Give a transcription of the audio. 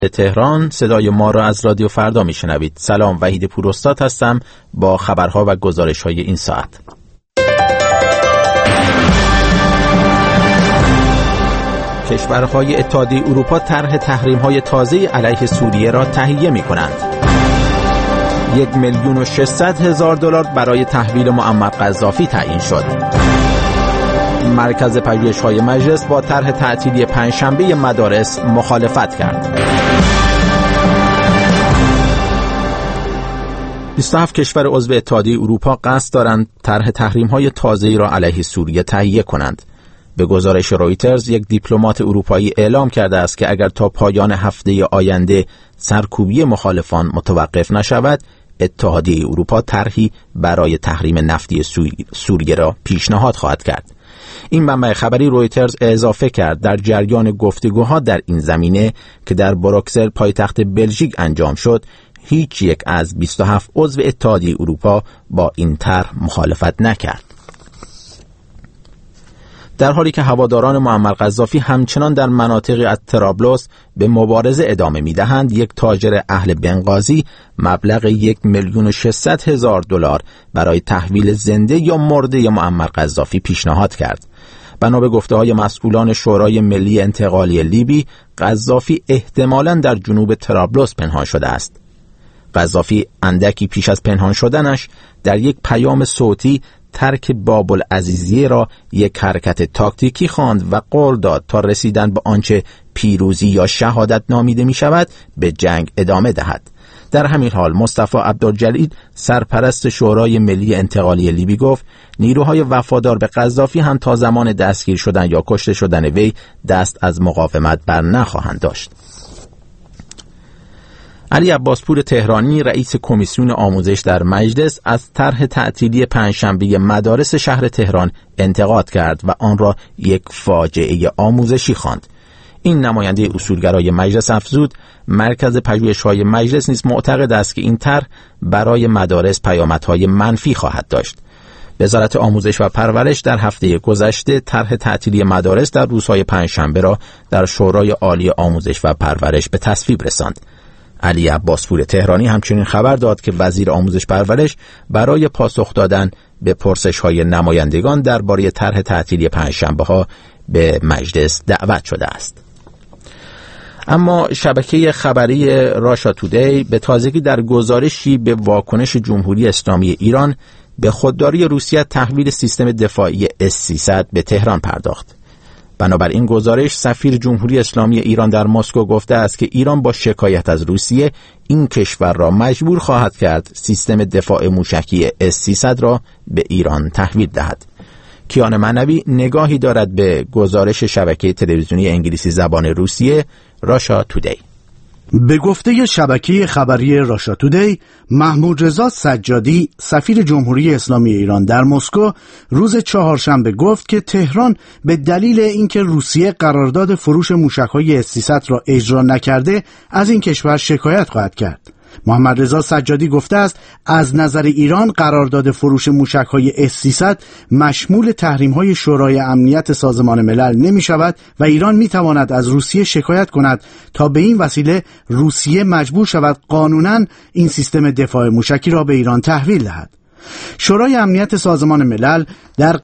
تهران، صدای ما را از رادیو فردا میشنوید. سلام، وحید پوراستاد هستم با خبرها و گزارش‌های این ساعت. کشورهای اتحادیه اروپا طرح تحریم‌های تازه علیه سوریه را تهیه می‌کنند. 1,600,000 برای تحویل معمر قذافی تعیین شد. مرکز پژوهش‌های مجلس با طرح تعطیلی پنجشنبه مدارس مخالفت کرد. 27 کشور عضو اتحادیه اروپا قصد دارند طرح تحریم‌های تازه‌ای را علیه سوریه تهیه کنند. به گزارش رویترز، یک دیپلمات اروپایی اعلام کرده است که اگر تا پایان هفته آینده سرکوبی مخالفان متوقف نشود، اتحادیه اروپا طرحی برای تحریم نفتی سوریه را پیشنهاد خواهد کرد. این منبع خبری رویترز اضافه کرد در جریان گفتگوها در این زمینه که در بروکسل پایتخت بلژیک انجام شد، هیچ یک از 27 عضو اتحادیه اروپا با این طرح مخالفت نکرد. در حالی که هواداران معمر قذافی همچنان در مناطقی از طرابلس به مبارزه ادامه می‌دهند، یک تاجر اهل بنغازی مبلغ 1,600,000 برای تحویل زنده یا مرده معمر قذافی پیشنهاد کرد. بنا به گفته‌های مسئولان شورای ملی انتقالی لیبی، قذافی احتمالاً در جنوب طرابلس پنهان شده است. قذافی اندکی پیش از پنهان شدنش در یک پیام صوتی ترک باب العزیزیه را یک حرکت تاکتیکی خواند و قول داد تا رسیدن به آنچه پیروزی یا شهادت نامیده می شود به جنگ ادامه دهد. در همین حال مصطفی عبدالجلیل، سرپرست شورای ملی انتقالی لیبی، گفت نیروهای وفادار به قذافی هم تا زمان دستگیر شدن یا کشته شدن وی دست از مقاومت بر نخواهند داشت. علی عباسپور تهرانی، رئیس کمیسیون آموزش در مجلس، از طرح تعطیلی پنجشنبه مدارس شهر تهران انتقاد کرد و آن را یک فاجعه آموزشی خواند. این نماینده اصولگرای مجلس افزود مرکز پژوهش‌های مجلس نیز معتقد است که این طرح برای مدارس پیامدهای منفی خواهد داشت. وزارت آموزش و پرورش در هفته گذشته طرح تعطیلی مدارس در روزهای پنجشنبه را در شورای عالی آموزش و پرورش به تصویب رساند. علی عباسپور تهرانی همچنین خبر داد که وزیر آموزش پرورش برای پاسخ دادن به پرسش‌های نمایندگان درباره طرح تعطیلی پنجشنبه‌ها به مجلس دعوت شده است. اما شبکه خبری راشا تودی به تازگی در گزارشی به واکنش جمهوری اسلامی ایران به خودداری روسیه تحویل سیستم دفاعی S-300 به تهران پرداخت. بنابراین گزارش، سفیر جمهوری اسلامی ایران در مسکو گفته است که ایران با شکایت از روسیه این کشور را مجبور خواهد کرد سیستم دفاع موشکی S-300 را به ایران تحویل دهد. کیان معنوی نگاهی دارد به گزارش شبکه تلویزیونی انگلیسی زبان روسیه راشا تودی. به گفته شبکه خبری راشا تودی، محمود رضا سجادی، سفیر جمهوری اسلامی ایران در مسکو، روز چهارشنبه گفت که تهران به دلیل اینکه روسیه قرارداد فروش موشک‌های S-300 را اجرا نکرده از این کشور شکایت خواهد کرد. محمد رضا سجادی گفته است از نظر ایران قرارداد فروش موشک‌های S-300 مشمول تحریم‌های شورای امنیت سازمان ملل نمی شود و ایران می تواند از روسیه شکایت کند تا به این وسیله روسیه مجبور شود قانوناً این سیستم دفاع موشکی را به ایران تحویل دهد. شورای امنیت سازمان ملل در